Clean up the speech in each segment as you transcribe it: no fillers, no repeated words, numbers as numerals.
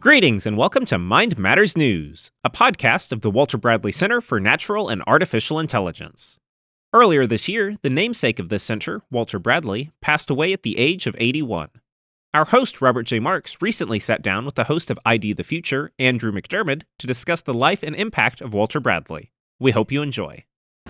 Greetings and welcome to Mind Matters News, a podcast of the Walter Bradley Center for Natural and Artificial Intelligence. Earlier this year, the namesake of this center, Walter Bradley, passed away at the age of 81. Our host, Robert J. Marks, recently sat down with the host of ID the Future, Andrew McDermott, to discuss the life and impact of Walter Bradley. We hope you enjoy.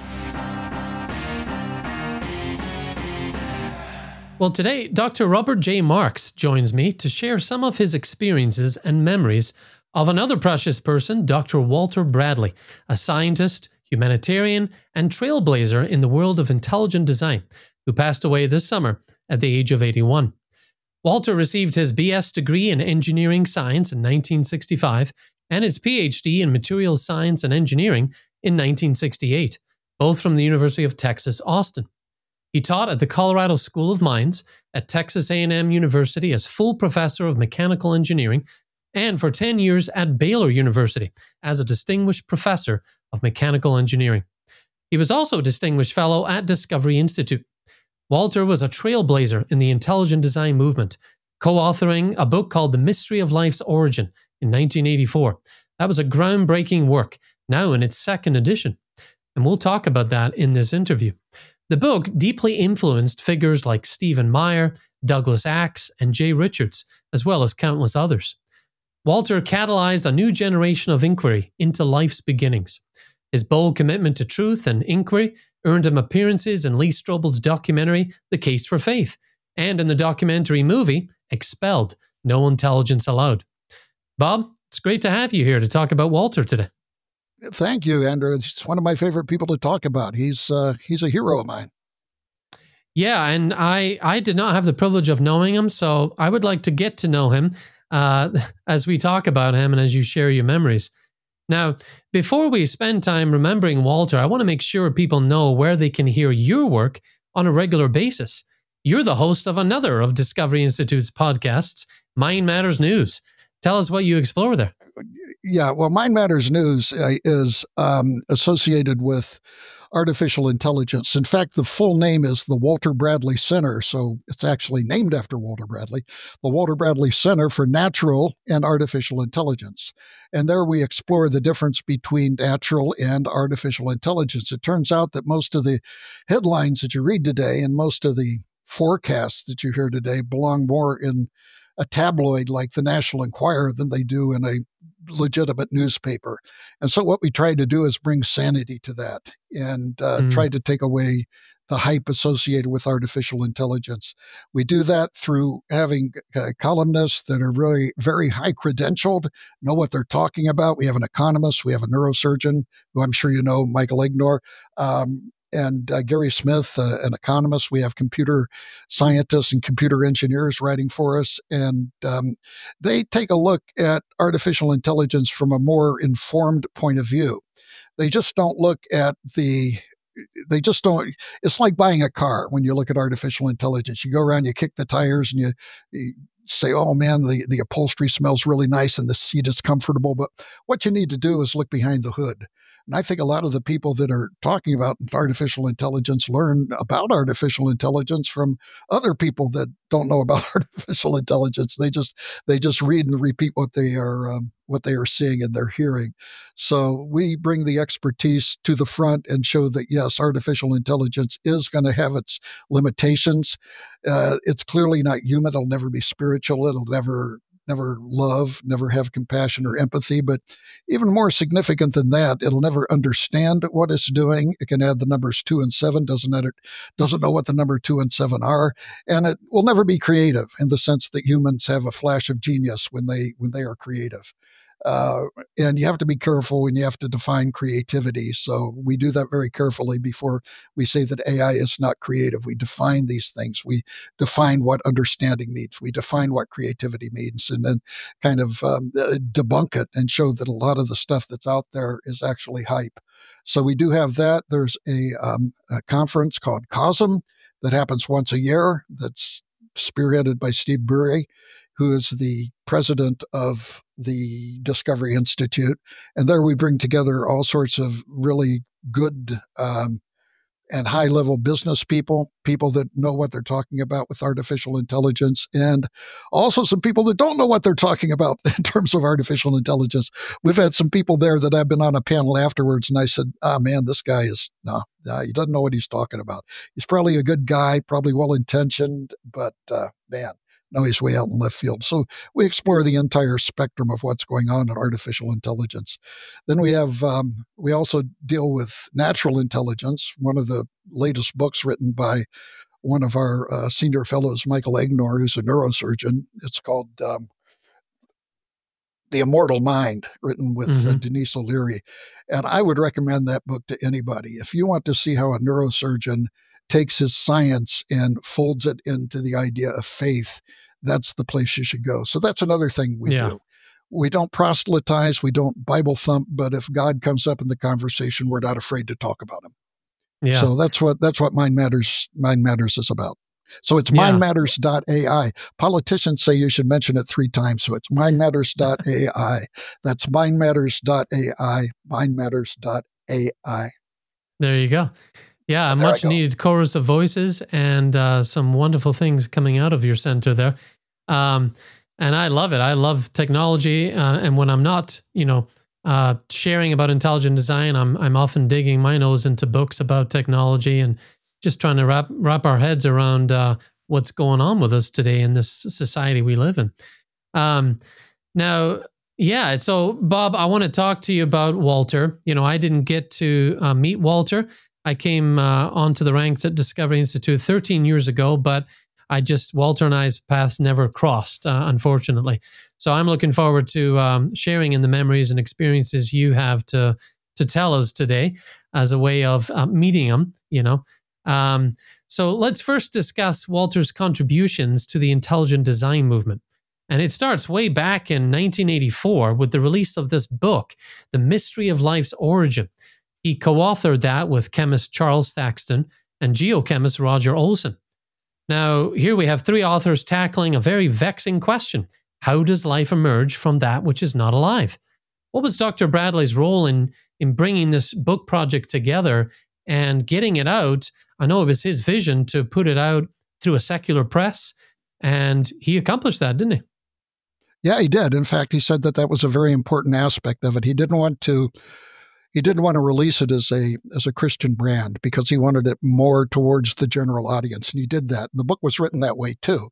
Well, today, Dr. Robert J. Marks joins me to share some of his experiences and memories of another precious person, Dr. Walter Bradley, a scientist, humanitarian, and trailblazer in the world of intelligent design, who passed away this summer at the age of 81. Walter received his BS degree in engineering science in 1965 and his PhD in materials science and engineering in 1968, both from the University of Texas, Austin. He taught at the Colorado School of Mines, at Texas A&M University as full professor of mechanical engineering, and for 10 years at Baylor University as a distinguished professor of mechanical engineering. He was also a distinguished fellow at Discovery Institute. Walter was a trailblazer in the intelligent design movement, co-authoring a book called The Mystery of Life's Origin in 1984. That was a groundbreaking work, now in its second edition. And we'll talk about that in this interview. The book deeply influenced figures like Stephen Meyer, Douglas Axe, and Jay Richards, as well as countless others. Walter catalyzed a new generation of inquiry into life's beginnings. His bold commitment to truth and inquiry earned him appearances in Lee Strobel's documentary, The Case for Faith, and in the documentary movie, Expelled, No Intelligence Allowed. Bob, it's great to have you here to talk about Walter today. Thank you, Andrew. It's one of my favorite people to talk about. He's a hero of mine. Yeah, and I did not have the privilege of knowing him, so I would like to get to know him as we talk about him and as you share your memories. Now, before we spend time remembering Walter, I want to make sure people know where they can hear your work on a regular basis. You're the host of another of Discovery Institute's podcasts, Mind Matters News. Tell us what you explore there. Yeah, well, Mind Matters News is associated with artificial intelligence. In fact, the full name is the Walter Bradley Center, so it's actually named after Walter Bradley, the Walter Bradley Center for Natural and Artificial Intelligence. And there we explore the difference between natural and artificial intelligence. It turns out that most of the headlines that you read today and most of the forecasts that you hear today belong more in a tabloid like the National Enquirer than they do in a legitimate newspaper. And so what we try to do is bring sanity to that and try to take away the hype associated with artificial intelligence. We do that through having columnists that are really very high credentialed, know what they're talking about. We have an economist, we have a neurosurgeon, who I'm sure you know, Michael Ignor, and Gary Smith, an economist. We have computer scientists and computer engineers writing for us. And they take a look at artificial intelligence from a more informed point of view. They just don't look at it's like buying a car when you look at artificial intelligence. You go around, you kick the tires, and you say, oh man, the upholstery smells really nice and the seat is comfortable. But what you need to do is look behind the hood. And I think a lot of the people that are talking about artificial intelligence learn about artificial intelligence from other people that don't know about artificial intelligence. They just read and repeat what they are seeing and they're hearing. So we bring the expertise to the front and show that, yes, artificial intelligence is going to have its limitations. It's clearly not human. It'll never be spiritual. It'll never love, never have compassion or empathy. But even more significant than that, it'll never understand what it's doing. It can add the numbers 2 and 7, doesn't know what the number 2 and 7 are. And it will never be creative in the sense that humans have a flash of genius when they are creative. And you have to be careful when you have to define creativity. So we do that very carefully before we say that AI is not creative. We define these things. We define what understanding means. We define what creativity means, and then kind of debunk it and show that a lot of the stuff that's out there is actually hype. So we do have that. There's a conference called COSM that happens once a year that's spearheaded by Steve Burey, who is the president of the Discovery Institute. And there we bring together all sorts of really good and high-level business people, people that know what they're talking about with artificial intelligence, and also some people that don't know what they're talking about in terms of artificial intelligence. We've had some people there that I've been on a panel afterwards, and I said, man, this guy he doesn't know what he's talking about. He's probably a good guy, probably well-intentioned, but man, no, he's way out in left field. So we explore the entire spectrum of what's going on in artificial intelligence. Then we also deal with natural intelligence. One of the latest books written by one of our senior fellows, Michael Egnor, who's a neurosurgeon. It's called The Immortal Mind, written with Denise O'Leary. And I would recommend that book to anybody. If you want to see how a neurosurgeon takes his science and folds it into the idea of faith, that's the place you should go. So that's another thing we do. We don't proselytize, we don't Bible thump, but if God comes up in the conversation, we're not afraid to talk about him. Yeah. So that's what Mind Matters is about. So it's mindmatters.ai. Politicians say you should mention it 3 times. So it's mindmatters.ai. That's mindmatters.ai, mindmatters.ai. There you go. Yeah, a much needed chorus of voices and some wonderful things coming out of your center there. And I love it. I love technology. And when I'm not, sharing about intelligent design, I'm often digging my nose into books about technology and just trying to wrap our heads around what's going on with us today in this society we live in. So Bob, I want to talk to you about Walter. I didn't get to meet Walter. I came onto the ranks at Discovery Institute 13 years ago, but Walter and I's paths never crossed, unfortunately. So I'm looking forward to sharing in the memories and experiences you have to tell us today as a way of meeting him, So let's first discuss Walter's contributions to the intelligent design movement. And it starts way back in 1984 with the release of this book, The Mystery of Life's Origin. He co-authored that with chemist Charles Thaxton and geochemist Roger Olson. Now, here we have 3 authors tackling a very vexing question. How does life emerge from that which is not alive? What was Dr. Bradley's role in bringing this book project together and getting it out? I know it was his vision to put it out through a secular press, and he accomplished that, didn't he? Yeah, he did. In fact, he said that was a very important aspect of it. He didn't want to release it as a Christian brand because he wanted it more towards the general audience, and he did that. And the book was written that way too.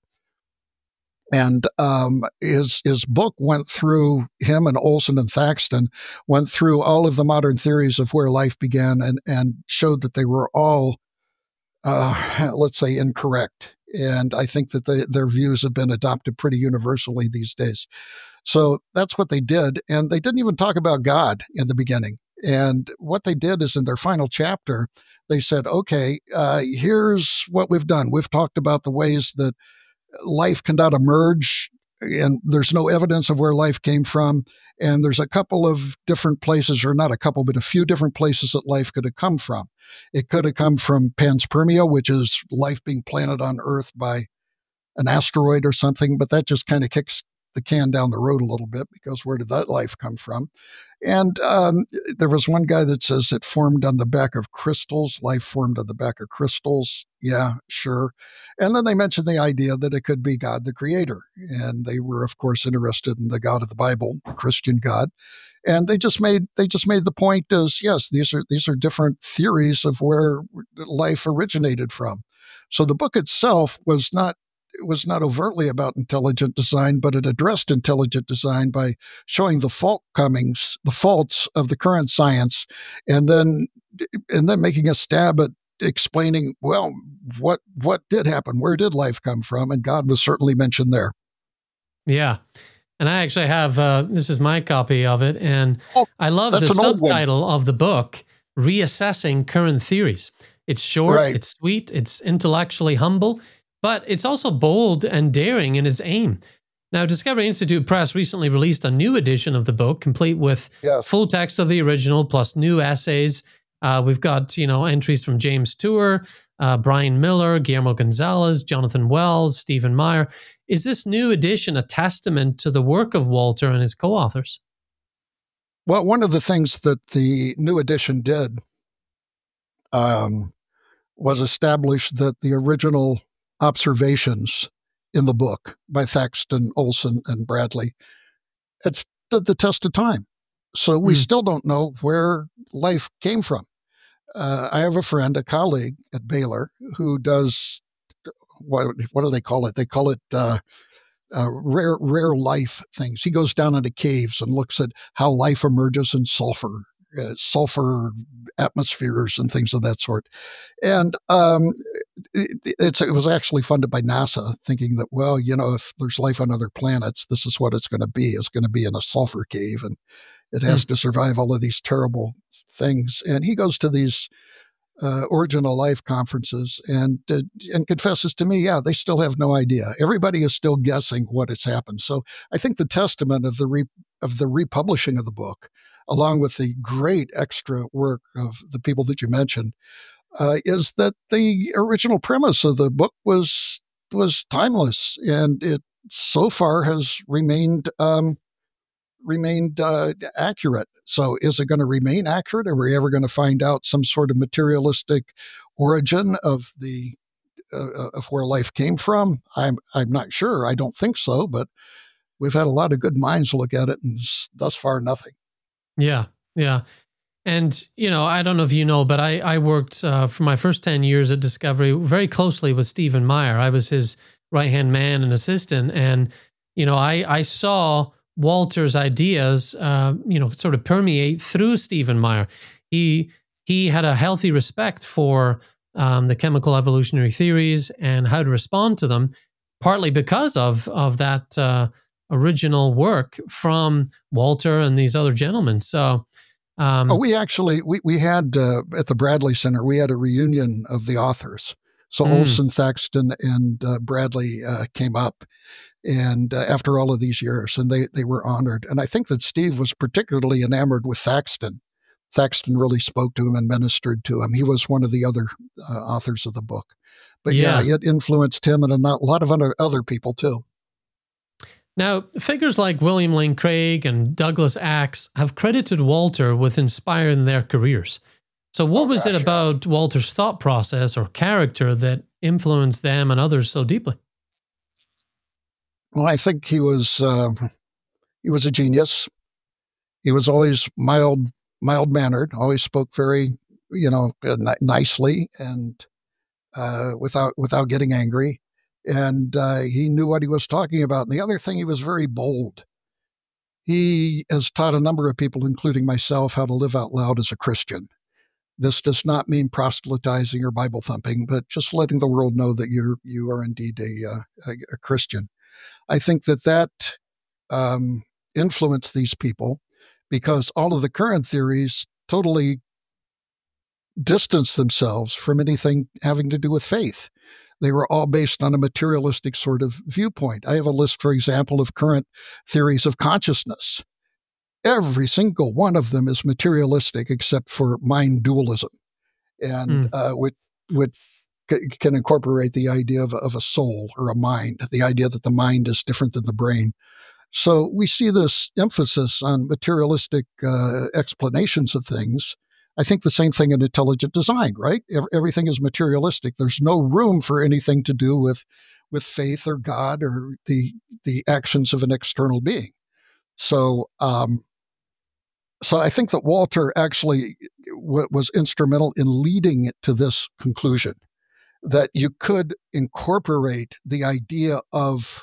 And his book went through, him and Olson and Thaxton went through all of the modern theories of where life began and showed that they were all, let's say, incorrect. And I think that their views have been adopted pretty universally these days. So that's what they did. And they didn't even talk about God in the beginning. And what they did is in their final chapter, they said, okay, here's what we've done. We've talked about the ways that life cannot emerge, and there's no evidence of where life came from. And there's a couple of different places, or not a couple, but a few different places that life could have come from. It could have come from panspermia, which is life being planted on Earth by an asteroid or something, but that just kind of kicks the can down the road a little bit because where did that life come from? And there was one guy that says it formed on the back of crystals. Life formed on the back of crystals. Yeah, sure. And then they mentioned the idea that it could be God, the creator. And they were, of course, interested in the God of the Bible, the Christian God. And they just made the point as, yes, these are different theories of where life originated from. So the book itself was not overtly about intelligent design, but it addressed intelligent design by showing the faults of the current science, and then making a stab at explaining, well, what did happen? Where did life come from? And God was certainly mentioned there. Yeah. And I actually have, this is my copy of it, and I love the subtitle of the book, Reassessing Current Theories. It's short, right. It's sweet, it's intellectually humble, but it's also bold and daring in its aim. Now, Discovery Institute Press recently released a new edition of the book, complete with full text of the original, plus new essays. We've got, entries from James Tour, Brian Miller, Guillermo Gonzalez, Jonathan Wells, Stephen Meyer. Is this new edition a testament to the work of Walter and his co-authors? Well, one of the things that the new edition did was established that the original observations in the book by Thaxton, Olson, and Bradley had stood the test of time. So we still don't know where life came from. I have a friend, a colleague at Baylor, who does, what do they call it? They call it rare life things. He goes down into caves and looks at how life emerges in sulfur atmospheres and things of that sort. And it was actually funded by NASA, thinking that, well, if there's life on other planets, this is what it's going to be. It's going to be in a sulfur cave, and it has to survive all of these terrible things. And he goes to these Origin of Life conferences and confesses to me, they still have no idea. Everybody is still guessing what has happened. So I think the testament of the republishing of the book, along with the great extra work of the people that you mentioned, is that the original premise of the book was timeless, and it so far has remained accurate. So is it going to remain accurate? Are we ever going to find out some sort of materialistic origin of of where life came from? I'm not sure. I don't think so, but we've had a lot of good minds look at it, and thus far, nothing. Yeah. And, I don't know if you know, but I worked for my first 10 years at Discovery very closely with Stephen Meyer. I was his right-hand man and assistant. And, I saw Walter's ideas, sort of permeate through Stephen Meyer. He had a healthy respect for the chemical evolutionary theories and how to respond to them, partly because of that original work from Walter and these other gentlemen. So, we actually we had at the Bradley Center, we had a reunion of the authors. So Olson, Thaxton, and Bradley came up, and after all of these years, and they were honored. And I think that Steve was particularly enamored with Thaxton. Thaxton really spoke to him and ministered to him. He was one of the other authors of the book. But it influenced him and a lot of other people too. Now, figures like William Lane Craig and Douglas Axe have credited Walter with inspiring their careers. So what was it about Walter's thought process or character that influenced them and others so deeply? Well, I think he was a genius. He was always mild-mannered, always spoke very, nicely and without getting angry. And he knew what he was talking about. And the other thing, he was very bold. He has taught a number of people, including myself, how to live out loud as a Christian. This does not mean proselytizing or Bible thumping, but just letting the world know that you are indeed a Christian. I think that influenced these people, because all of the current theories totally distance themselves from anything having to do with faith. They were all based on a materialistic sort of viewpoint. I have a list, for example, of current theories of consciousness. Every single one of them is materialistic except for mind dualism, and which can incorporate the idea of a soul or a mind, the idea that the mind is different than the brain. So we see this emphasis on materialistic explanations of things. I think the same thing in intelligent design, right? Everything is materialistic. There's no room for anything to do with faith or God or the actions of an external being. So I think that Walter actually was instrumental in leading it to this conclusion, that you could incorporate the idea of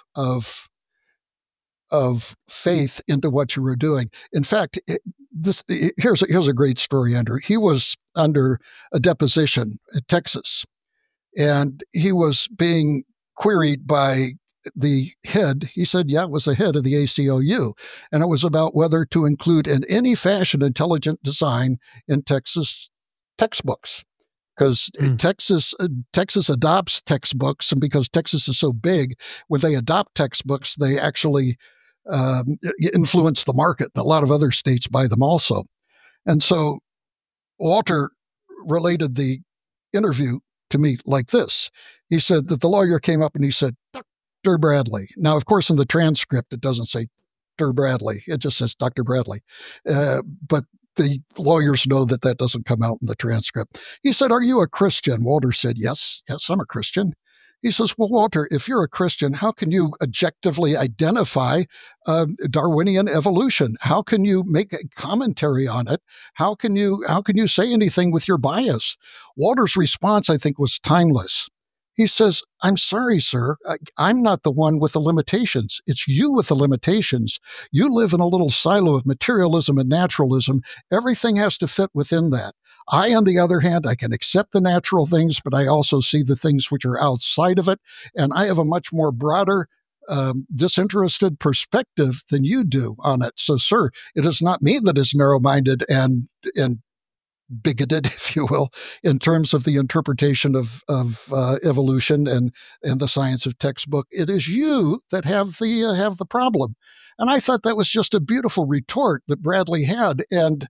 faith into what you were doing. In fact, here's a great story, Andrew. He was under a deposition at Texas, and he was being queried by the head. He said, it was the head of the ACLU, and it was about whether to include in any fashion intelligent design in Texas textbooks. Because Texas adopts textbooks, and because Texas is so big, when they adopt textbooks, they actually influence the market. A lot of other states buy them also. And so Walter related the interview to me like this. He said that the lawyer came up and he said, Dr. Bradley. Now, of course, in the transcript, it doesn't say Dr. Bradley. It just says Dr. Bradley. But the lawyers know that that doesn't come out in the transcript. He said, "Are you a Christian?" Walter said, "Yes, I'm a Christian." He says, "Well, Walter, if you're a Christian, how can you objectively identify Darwinian evolution? How can you make a commentary on it? How can you say anything with your bias?" Walter's response, I think, was timeless. He says, "I'm sorry, sir. I'm not the one with the limitations. It's you with the limitations. You live in a little silo of materialism and naturalism. Everything has to fit within that. I, on the other hand, I can accept the natural things, but I also see the things which are outside of it. And I have a much more broader, disinterested perspective than you do on it. So, sir, it is not me that is narrow-minded and bigoted, if you will, in terms of the interpretation of evolution and the science of textbook. It is you that have the problem." And I thought that was just a beautiful retort that Bradley had, and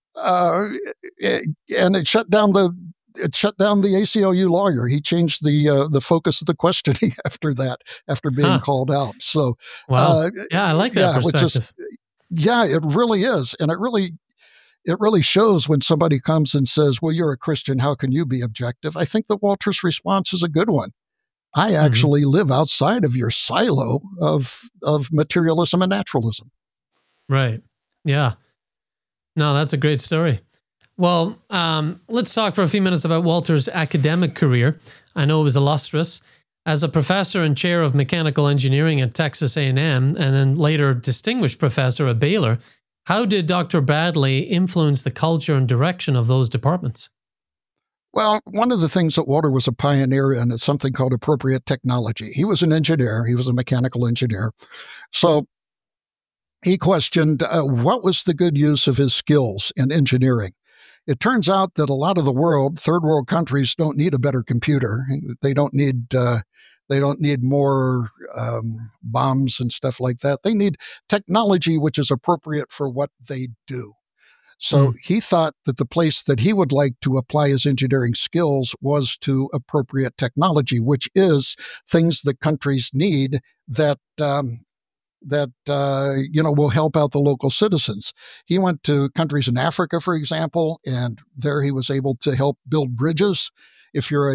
it shut down the ACLU lawyer. He changed the focus of the questioning after that, after being called out. So, wow, I like that perspective. It really is, and it really shows when somebody comes and says, "Well, you're a Christian, how can you be objective?" I think that Walter's response is a good one. I actually live outside of your silo of materialism and naturalism. Right. Yeah. No, that's a great story. Well, let's talk for a few minutes about Walter's academic career. I know it was illustrious. As a professor and chair of mechanical engineering at Texas A&M, and then later distinguished professor at Baylor, how did Dr. Bradley influence the culture and direction of those departments? Well, one of the things that Walter was a pioneer in is something called appropriate technology. He was an engineer. He was a mechanical engineer. So he questioned what was the good use of his skills in engineering. It turns out that a lot of the world, third world countries, don't need a better computer. They don't need more bombs and stuff like that. They need technology which is appropriate for what they do. So he thought that the place that he would like to apply his engineering skills was to appropriate technology, which is things that countries need that will help out the local citizens. He went to countries in Africa, for example, and there he was able to help build bridges. If you're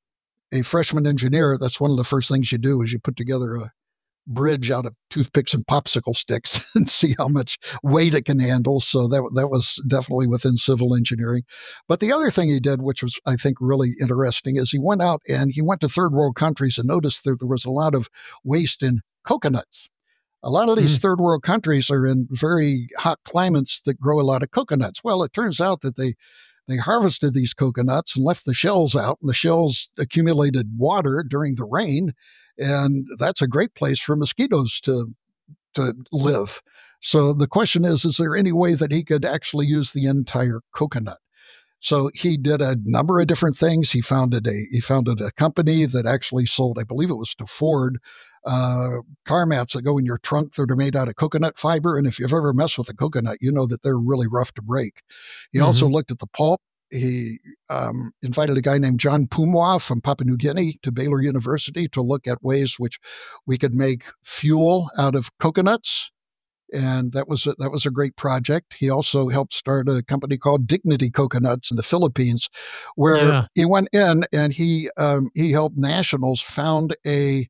a freshman engineer, that's one of the first things you do is you put together a bridge out of toothpicks and popsicle sticks and see how much weight it can handle. So that was definitely within civil engineering. But the other thing he did, which was, I think, really interesting, is he went out and he went to third world countries and noticed that there was a lot of waste in coconuts. A lot of these third world countries are in very hot climates that grow a lot of coconuts. Well, it turns out that they harvested these coconuts and left the shells out, and the shells accumulated water during the rain. And that's a great place for mosquitoes to live. So the question is there any way that he could actually use the entire coconut? So he did a number of different things. He founded a company that actually sold, I believe it was to Ford, car mats that go in your trunk that are made out of coconut fiber. And if you've ever messed with a coconut, you know that they're really rough to break. He also looked at the pulp. He invited a guy named John Pumwa from Papua New Guinea to Baylor University to look at ways which we could make fuel out of coconuts. And that was a great project. He also helped start a company called Dignity Coconuts in the Philippines, where he went in and he helped nationals found an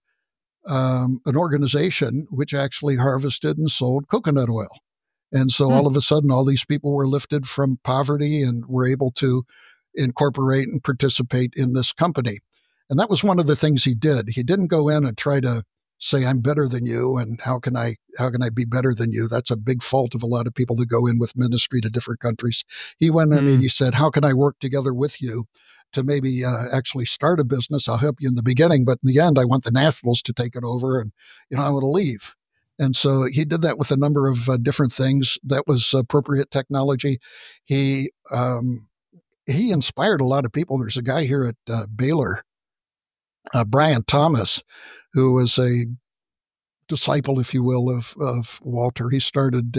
organization which actually harvested and sold coconut oil. And so all of a sudden, all these people were lifted from poverty and were able to incorporate and participate in this company. And that was one of the things he did. He didn't go in and try to say, "I'm better than you, and how can I be better than you?" That's a big fault of a lot of people that go in with ministry to different countries. He went in and he said, "How can I work together with you to maybe actually start a business? I'll help you in the beginning, but in the end, I want the nationals to take it over, and I want to leave." And so he did that with a number of different things. That was appropriate technology. He inspired a lot of people. There's a guy here at Baylor, Brian Thomas, who was a disciple, if you will, of Walter. He started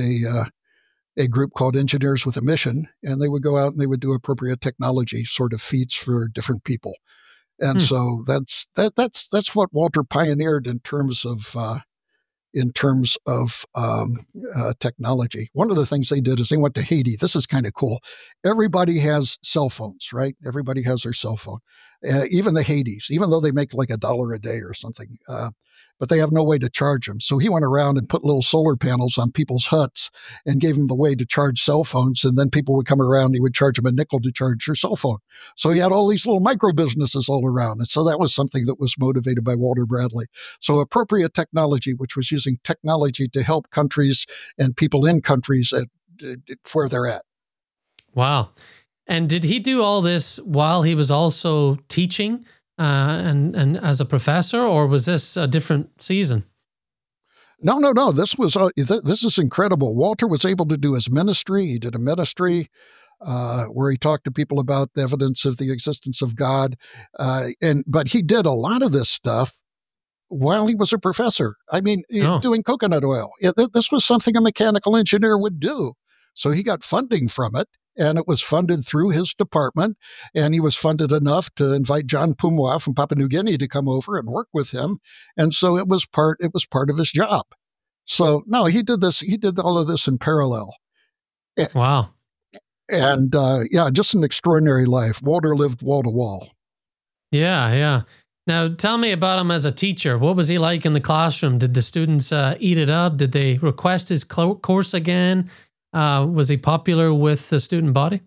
a group called Engineers with a Mission, and they would go out and they would do appropriate technology sort of feats for different people. And so that's what Walter pioneered in terms of in terms of technology. One of the things they did is they went to Haiti. This is kind of cool. Everybody has cell phones, right? Everybody has their cell phone, even the Haitis, even though they make like $1 a day or something. But they have no way to charge them. So he went around and put little solar panels on people's huts and gave them the way to charge cell phones. And then people would come around, he would charge them a nickel to charge their cell phone. So he had all these little micro businesses all around. And so that was something that was motivated by Walter Bradley. So appropriate technology, which was using technology to help countries and people in countries at where they're at. Wow. And did he do all this while he was also teaching and as a professor, or was this a different season? No. This is incredible. Walter was able to do his ministry. He did a ministry where he talked to people about the evidence of the existence of God. But he did a lot of this stuff while he was a professor. I mean, doing coconut oil. This was something a mechanical engineer would do. So he got funding from it. And it was funded through his department, and he was funded enough to invite John Pumwa from Papua New Guinea to come over and work with him. And so it was part of his job. So no, he did all of this in parallel. Wow. And just an extraordinary life. Walter lived wall to wall. Yeah. Now tell me about him as a teacher. What was he like in the classroom? Did the students eat it up? Did they request his course again? Was he popular with the student body?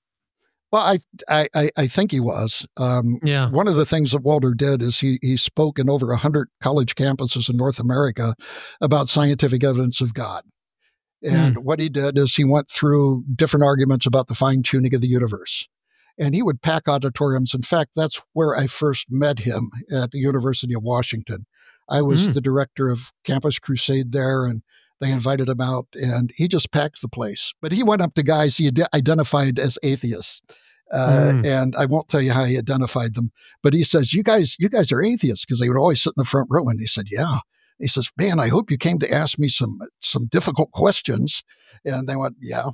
Well, I think he was. One of the things that Walter did is he spoke in over 100 college campuses in North America about scientific evidence of God. And what he did is he went through different arguments about the fine-tuning of the universe. And he would pack auditoriums. In fact, that's where I first met him, at the University of Washington. I was the director of Campus Crusade there, and they invited him out, and he just packed the place. But he went up to guys he identified as atheists. And I won't tell you how he identified them. But he says, you guys are atheists, because they would always sit in the front row. And he said, yeah. He says, man, I hope you came to ask me some difficult questions. And they went, yeah.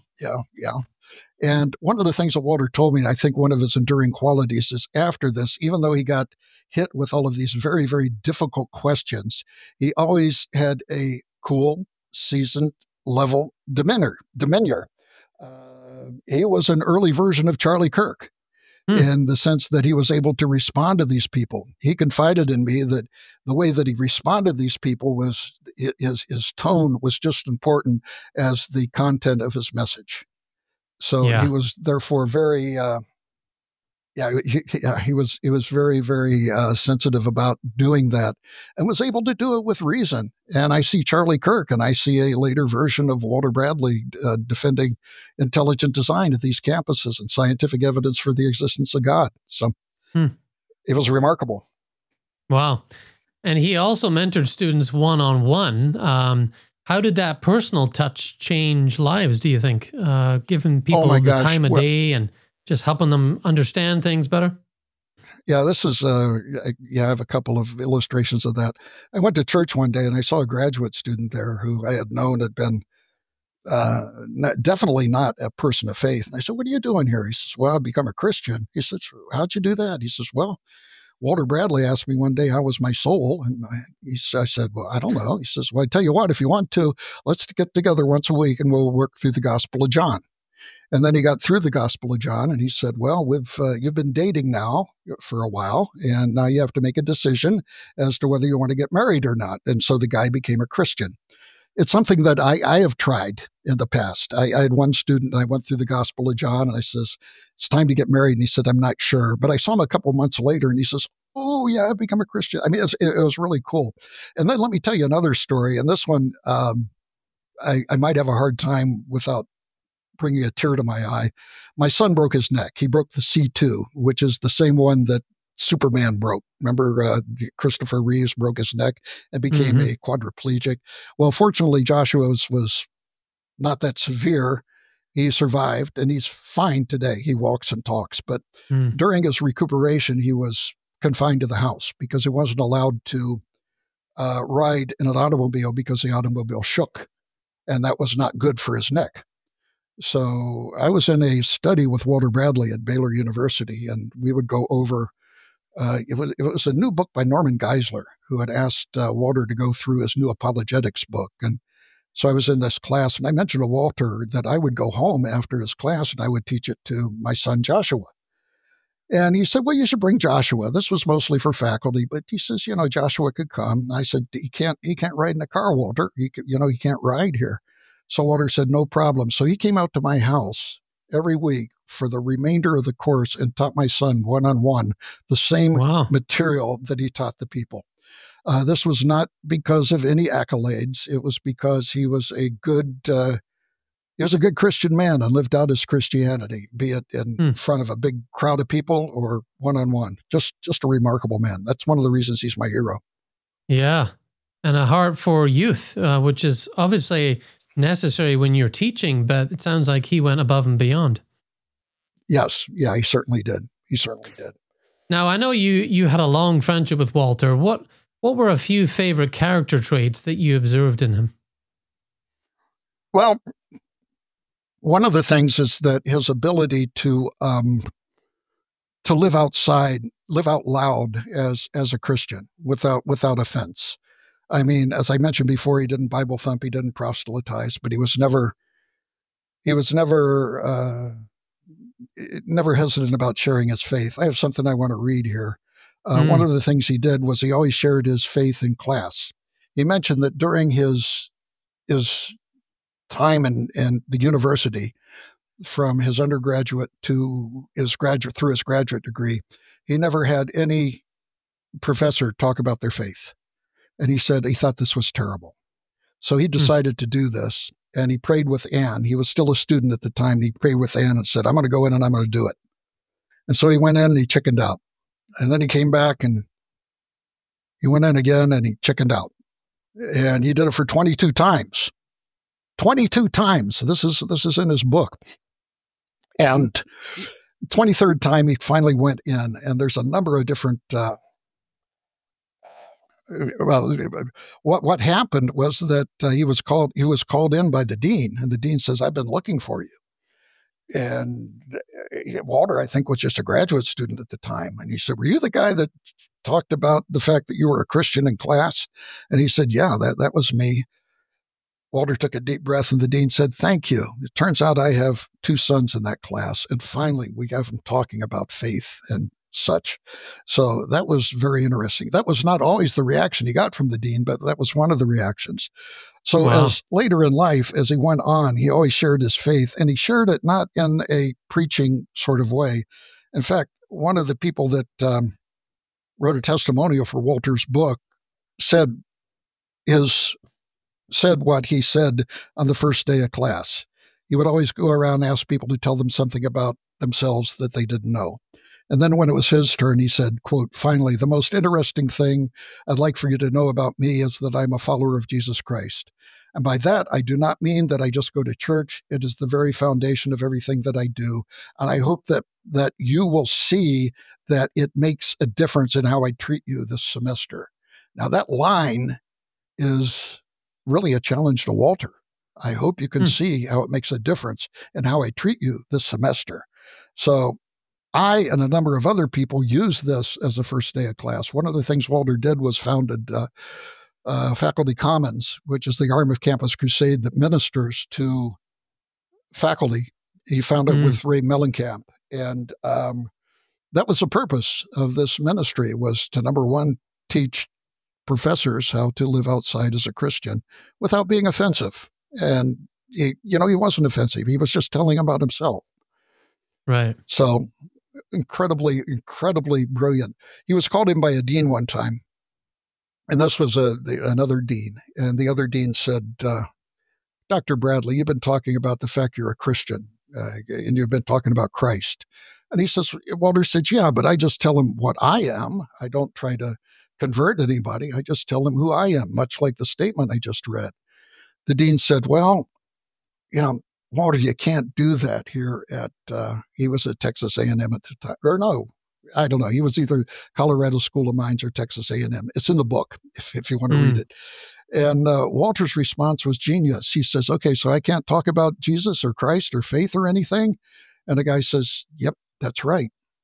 And one of the things that Walter told me, and I think one of his enduring qualities, is after this, even though he got hit with all of these very, very difficult questions, he always had a cool, seasoned, level demeanor. He was an early version of Charlie Kirk in the sense that he was able to respond to these people. He confided in me that the way that he responded to these people was his tone was just important as the content of his message. So he was therefore very he was very, very sensitive about doing that, and was able to do it with reason. And I see Charlie Kirk, and I see a later version of Walter Bradley defending intelligent design at these campuses and scientific evidence for the existence of God. So it was remarkable. Wow. And he also mentored students one-on-one. How did that personal touch change lives, do you think? Giving people the time of day and just helping them understand things better? Yeah, this is, I have a couple of illustrations of that. I went to church one day and I saw a graduate student there who I had known had been definitely not a person of faith. And I said, what are you doing here? He says, well, I've become a Christian. He says, how'd you do that? He says, well, Walter Bradley asked me one day, how was my soul? And I said, well, I don't know. He says, well, I tell you what, if you want to, let's get together once a week and we'll work through the Gospel of John. And then he got through the Gospel of John and he said, well, you've been dating now for a while, and now you have to make a decision as to whether you want to get married or not. And so the guy became a Christian. It's something that I have tried in the past. I had one student, and I went through the Gospel of John, and I says, it's time to get married. And he said, I'm not sure. But I saw him a couple months later, and he says, oh, yeah, I've become a Christian. I mean, it was really cool. And then let me tell you another story. And this one, I might have a hard time without bringing a tear to my eye. My son broke his neck. He broke the C2, which is the same one that Superman broke. Remember, Christopher Reeves broke his neck and became a quadriplegic. Well, fortunately, Joshua was not that severe. He survived, and he's fine today. He walks and talks. But during his recuperation, he was confined to the house because he wasn't allowed to ride in an automobile because the automobile shook, and that was not good for his neck. So I was in a study with Walter Bradley at Baylor University, and we would go over It was a new book by Norman Geisler, who had asked Walter to go through his new apologetics book. And so I was in this class, and I mentioned to Walter that I would go home after his class and I would teach it to my son Joshua. And he said, well, you should bring Joshua. This was mostly for faculty, but he says, Joshua could come. And I said, he can't ride in a car, Walter. He can't ride here. So Walter said, no problem. So he came out to my house every week for the remainder of the course and taught my son one-on-one the same material that he taught the people. This was not because of any accolades. It was because he was a good Christian man and lived out his Christianity, be it in front of a big crowd of people or one-on-one. Just a remarkable man. That's one of the reasons he's my hero. Yeah. And a heart for youth, which is obviously necessary when you're teaching, but it sounds like he went above and beyond. Yes. Yeah, he certainly did. Now, I know you had a long friendship with Walter. What were a few favorite character traits that you observed in him? Well, one of the things is that his ability to live out loud as a Christian without offense. I mean, as I mentioned before, he didn't Bible thump, he didn't proselytize, but he was never hesitant about sharing his faith. I have something I want to read here. One of the things he did was he always shared his faith in class. He mentioned that during his time in the university, from his undergraduate to his graduate degree, he never had any professor talk about their faith. And he said he thought this was terrible. So he decided to do this, and he prayed with Anne. He was still a student at the time. He prayed with Anne and said, I'm going to go in and I'm going to do it. And so he went in and he chickened out. And then he came back and he went in again and he chickened out. And he did it for 22 times. 22 times. This is in his book. And 23rd time he finally went in, and there's a number of different what happened was that he was called in by the dean, and the dean says, I've been looking for you. And Walter, I think, was just a graduate student at the time. And he said, were you the guy that talked about the fact that you were a Christian in class? And he said, yeah, that was me. Walter took a deep breath, and the dean said, thank you. It turns out I have 2 sons in that class. And finally, we got them talking about faith and such. So that was very interesting. That was not always the reaction he got from the dean, but that was one of the reactions. So as later in life, as he went on, he always shared his faith, and he shared it not in a preaching sort of way. In fact, one of the people that wrote a testimonial for Walter's book said what he said on the first day of class. He would always go around and ask people to tell them something about themselves that they didn't know. And then when it was his turn, he said, quote, finally, the most interesting thing I'd like for you to know about me is that I'm a follower of Jesus Christ. And by that, I do not mean that I just go to church. It is the very foundation of everything that I do. And I hope that you will see that it makes a difference in how I treat you this semester. Now, that line is really a challenge to Walter. I hope you can see how it makes a difference in how I treat you this semester. So I and a number of other people use this as a first day of class. One of the things Walter did was founded Faculty Commons, which is the arm of Campus Crusade that ministers to faculty. He founded it with Ray Mellencamp. And that was the purpose of this ministry, was to, number one, teach professors how to live outside as a Christian without being offensive. And, he wasn't offensive. He was just telling about himself. Right. So incredibly, incredibly brilliant. He was called in by a dean one time, and this was another dean. And the other dean said, Dr. Bradley, you've been talking about the fact you're a Christian, and you've been talking about Christ. And he says, Walter said, yeah, but I just tell him what I am. I don't try to convert anybody. I just tell them who I am, much like the statement I just read. The dean said, well, Walter, you can't do that here at, he was at Texas A&M at the time, or no, I don't know. He was either Colorado School of Mines or Texas A&M. It's in the book if you want to read it. And Walter's response was genius. He says, okay, so I can't talk about Jesus or Christ or faith or anything? And the guy says, yep, that's right.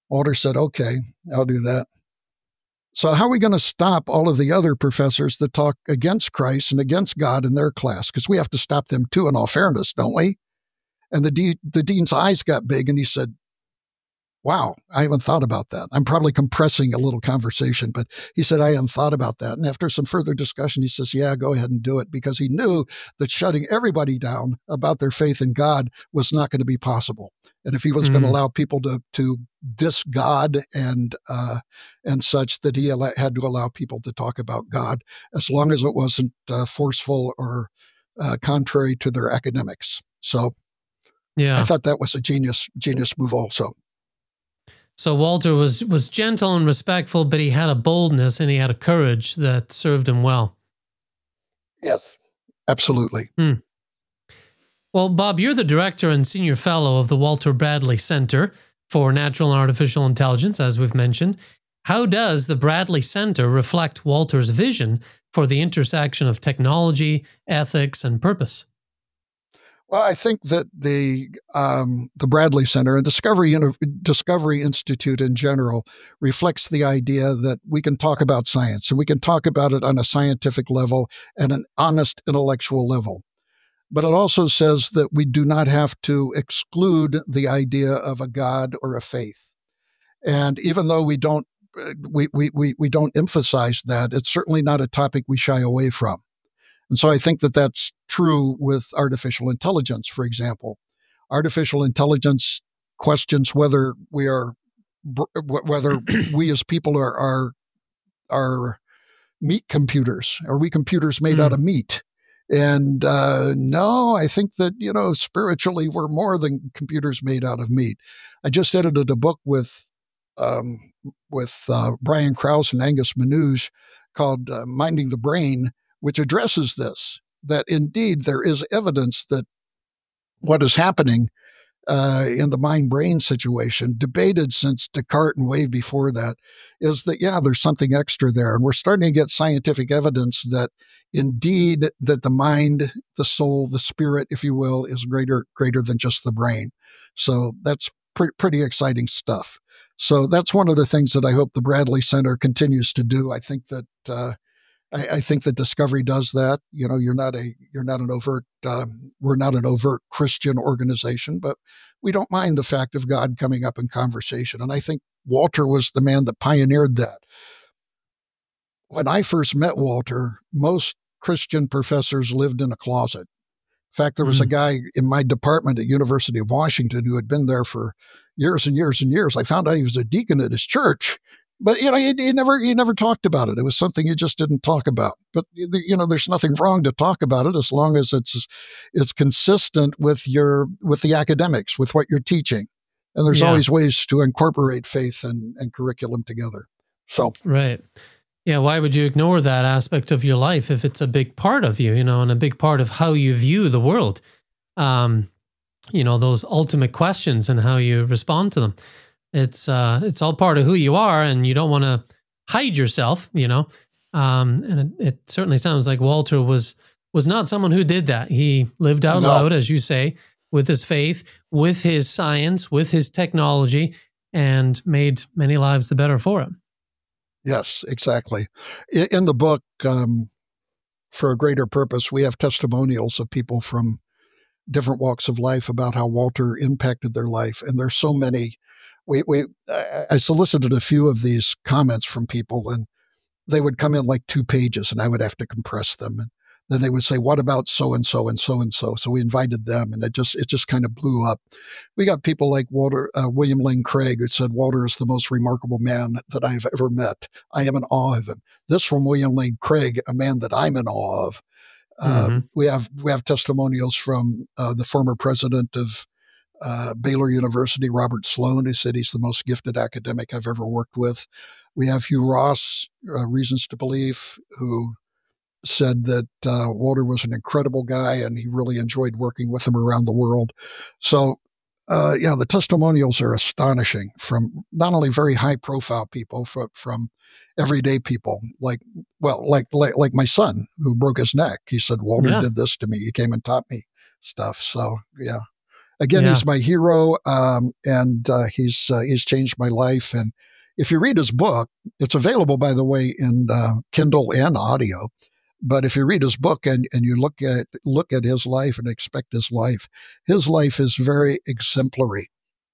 Walter said, okay, I'll do that. So how are we going to stop all of the other professors that talk against Christ and against God in their class? Because we have to stop them too, in all fairness, don't we? And the dean's eyes got big and he said, wow, I haven't thought about that. I'm probably compressing a little conversation, but he said, I hadn't thought about that. And after some further discussion, he says, yeah, go ahead and do it, because he knew that shutting everybody down about their faith in God was not going to be possible. And if he was going to allow people to diss God and such, that he had to allow people to talk about God, as long as it wasn't forceful or contrary to their academics. So I thought that was a genius move also. So Walter was gentle and respectful, but he had a boldness and he had a courage that served him well. Yes, absolutely. Well, Bob, you're the director and senior fellow of the Walter Bradley Center for Natural and Artificial Intelligence, as we've mentioned. How does the Bradley Center reflect Walter's vision for the intersection of technology, ethics, and purpose? Well, I think that the Bradley Center and Discovery Institute in general reflects the idea that we can talk about science, and we can talk about it on a scientific level and an honest intellectual level. But it also says that we do not have to exclude the idea of a God or a faith. And even though we don't emphasize that, it's certainly not a topic we shy away from. And so I think that that's true with artificial intelligence, for example. Artificial intelligence questions whether we as people are meat computers. Are we computers made out of meat? And no, I think that, spiritually we're more than computers made out of meat. I just edited a book with Brian Krause and Angus Manouge called Minding the Brain, which addresses this, that indeed there is evidence that what is happening in the mind-brain situation, debated since Descartes and way before that, is that, there's something extra there. And we're starting to get scientific evidence that indeed that the mind, the soul, the spirit, if you will, is greater than just the brain. So that's pretty exciting stuff. So that's one of the things that I hope the Bradley Center continues to do. I think that I think that Discovery does that. We're not an overt Christian organization, but we don't mind the fact of God coming up in conversation. And I think Walter was the man that pioneered that. When I first met Walter, most Christian professors lived in a closet. In fact, there was a guy in my department at University of Washington who had been there for years and years and years. I found out he was a deacon at his church. But, he never talked about it. It was something he just didn't talk about. But, there's nothing wrong to talk about it as long as it's consistent with the academics, with what you're teaching. And there's always ways to incorporate faith and curriculum together. So. Right. Yeah. Why would you ignore that aspect of your life if it's a big part of you, and a big part of how you view the world? Those ultimate questions and how you respond to them. It's all part of who you are, and you don't want to hide yourself, and it certainly sounds like Walter was not someone who did that. He lived out loud, as you say, with his faith, with his science, with his technology, and made many lives the better for him. Yes, exactly. In the book, For a Greater Purpose, we have testimonials of people from different walks of life about how Walter impacted their life. And there's so many. I solicited a few of these comments from people, and they would come in like 2 pages, and I would have to compress them. And then they would say, what about so-and-so and so-and-so? So we invited them, and it just kind of blew up. We got people like William Lane Craig, who said, Walter is the most remarkable man that I've ever met. I am in awe of him. This from William Lane Craig, a man that I'm in awe of. We have testimonials from the former president of Baylor University, Robert Sloan, who said he's the most gifted academic I've ever worked with. We have Hugh Ross, Reasons to Believe, who said that Walter was an incredible guy and he really enjoyed working with him around the world. So, the testimonials are astonishing from not only very high profile people, but from everyday people like my son who broke his neck. He said, Walter did this to me. He came and taught me stuff. So, yeah. Again, Yeah. he's my hero, and he's changed my life. And if you read his book, it's available, by the way, in Kindle and audio. But if you read his book and you look at his life and expect his life is very exemplary.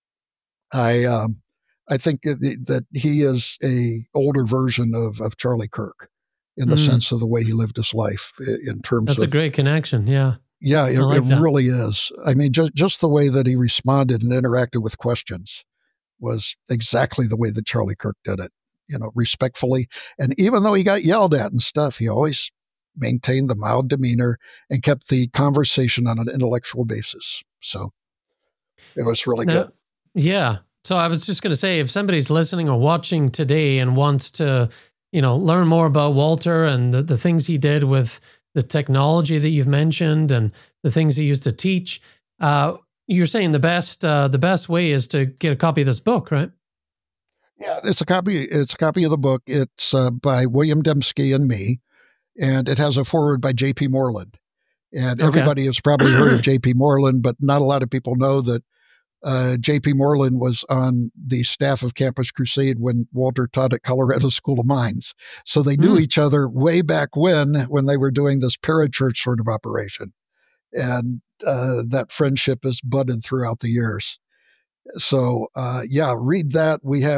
I think that he is a older version of Charlie Kirk in the sense of the way he lived his life in terms That's of. a great connection. Yeah. Yeah, it, I like it that. really is. I mean, just the way that he responded and interacted with questions was exactly the way that Charlie Kirk did it, respectfully. And even though he got yelled at and stuff, he always maintained the mild demeanor and kept the conversation on an intellectual basis. So it was really Now, good. yeah. So I was just going to say, if somebody's listening or watching today and wants to, learn more about Walter and the things he did with the technology that you've mentioned and the things he used to teach, you're saying the best way is to get a copy of this book, right? Yeah, it's a copy. It's a copy of the book. It's by William Dembski and me, and it has a foreword by J.P. Moreland. And Okay. everybody has probably heard of J.P. Moreland, but not a lot of people know that J.P. Moreland was on the staff of Campus Crusade when Walter taught at Colorado School of Mines. So they knew each other way back when they were doing this parachurch sort of operation. And that friendship has budded throughout the years. So read that.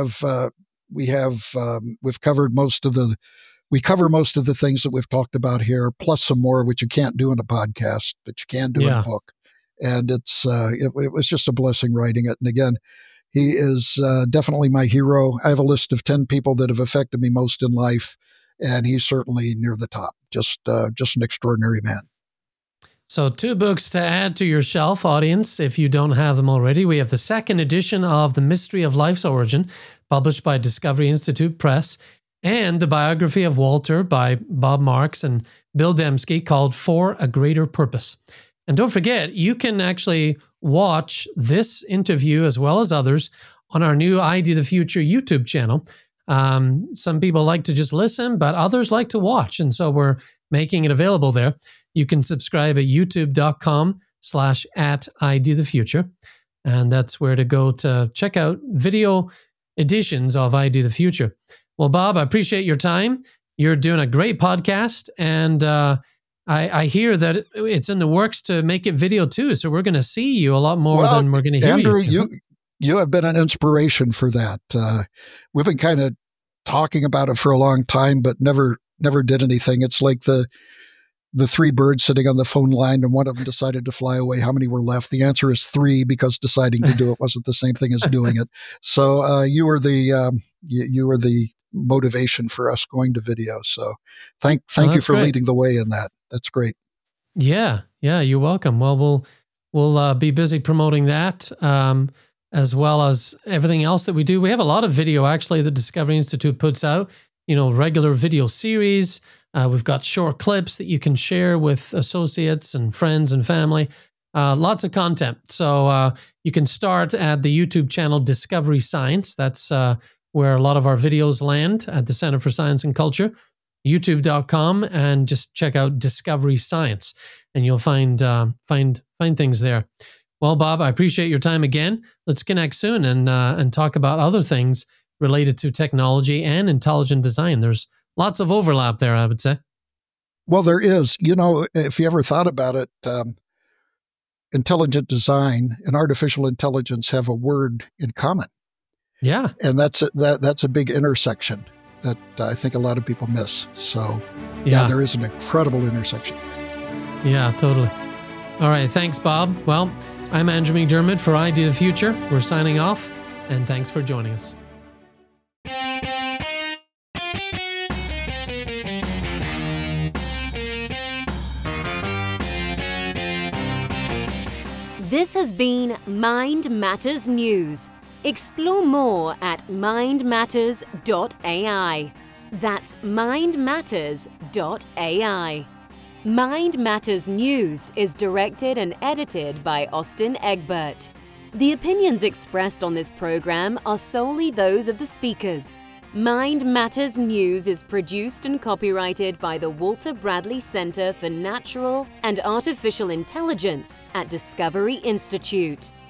We've covered we cover most of the things that we've talked about here, plus some more, which you can't do in a podcast, but you can do in a book. And it was just a blessing writing it. And again, he is definitely my hero. I have a list of 10 people that have affected me most in life, and he's certainly near the top. Just an extraordinary man. So 2 books to add to your shelf, audience, if you don't have them already. We have the second edition of The Mystery of Life's Origin, published by Discovery Institute Press, and the biography of Walter by Bob Marks and Bill Dembski called For a Greater Purpose. And don't forget, you can actually watch this interview as well as others on our new ID the Future YouTube channel. Some people like to just listen, but others like to watch. And so we're making it available there. You can subscribe at youtube.com/@IDTheFuture. And that's where to go to check out video editions of ID the Future. Well, Bob, I appreciate your time. You're doing a great podcast. And I hear that it's in the works to make it video too. So we're going to see you a lot more than we're going to hear Andrew, you. You have been an inspiration for that. We've been kind of talking about it for a long time, but never did anything. It's like the 3 birds sitting on the phone line and one of them decided to fly away. How many were left? The answer is 3 because deciding to do it wasn't the same thing as doing it. So you were the motivation for us going to video. So thank you for leading the way in that. That's great. Yeah, you're welcome. Well, we'll be busy promoting that as well as everything else that we do. We have a lot of video actually that Discovery Institute puts out, regular video series. We've got short clips that you can share with associates and friends and family. Lots of content. So you can start at the YouTube channel Discovery Science. That's where a lot of our videos land at the Center for Science and Culture, youtube.com, and just check out Discovery Science, and you'll find things there. Well, Bob, I appreciate your time again. Let's connect soon and talk about other things related to technology and intelligent design. There's lots of overlap there, I would say. Well, there is. If you ever thought about it, intelligent design and artificial intelligence have a word in common. Yeah. And that's a big intersection that I think a lot of people miss. So, yeah, there is an incredible intersection. Yeah, totally. All right. Thanks, Bob. Well, I'm Andrew McDermott for ID the Future. We're signing off, and thanks for joining us. This has been Mind Matters News. Explore more at mindmatters.ai. That's mindmatters.ai. Mind Matters News is directed and edited by Austin Egbert. The opinions expressed on this program are solely those of the speakers. Mind Matters News is produced and copyrighted by the Walter Bradley Center for Natural and Artificial Intelligence at Discovery Institute.